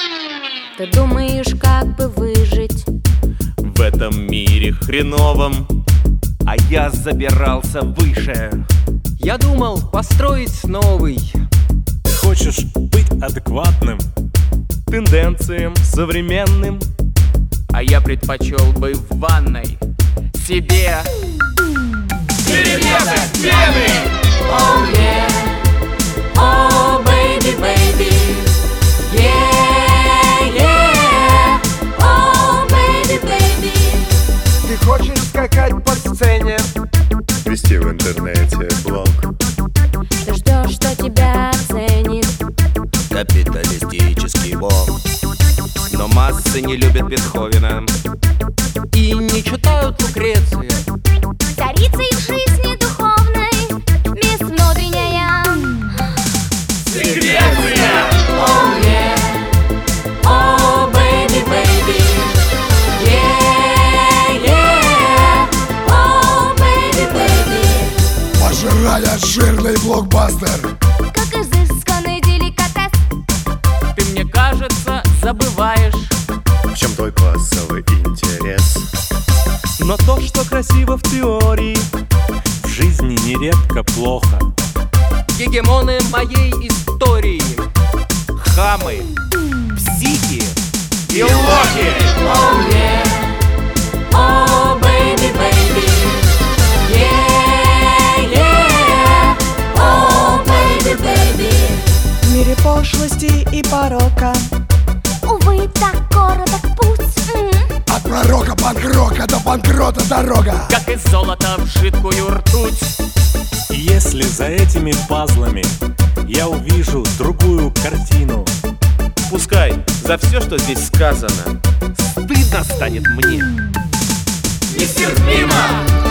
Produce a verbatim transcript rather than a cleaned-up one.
Ты думаешь, как бы выжить в этом мире хреновом, а я забирался выше. Я думал построить новый. Ты хочешь быть адекватным тенденциям современным, а я предпочел бы в ванной себе перерезать вены. Oh yeah, oh baby, baby, yeah, yeah, oh baby, baby. Ты хочешь скакать по сцене, вести в интернете блог, Ты ждешь, что тебя оценит капиталистический бог. Но массы не любят Бетховена и не читают Лукрецию. царицей в жизни духовной, мисс внутренняя секреция. Oh yeah, oh baby, baby, yeah, yeah, oh baby, baby. пожирая жирный блокбастер, Как изысканный деликатес. Ты, мне кажется, забываешь, в чем твой классовый интерес. Но то, что красиво в теории, в жизни нередко плохо. гегемоны моей истории. Хамы, психи и лохи. Oh yeah, oh baby, baby, yeah, yeah, oh baby, baby. В мире пошлости и порока, Увы, так короток путь. М. от пророка панк-рока до банкрота дорога. Как из золота в жидкую ртуть. И если за этими пазлами я увижу другую картину, Пускай за все, что здесь сказано, стыдно станет мне. Нестерпимо!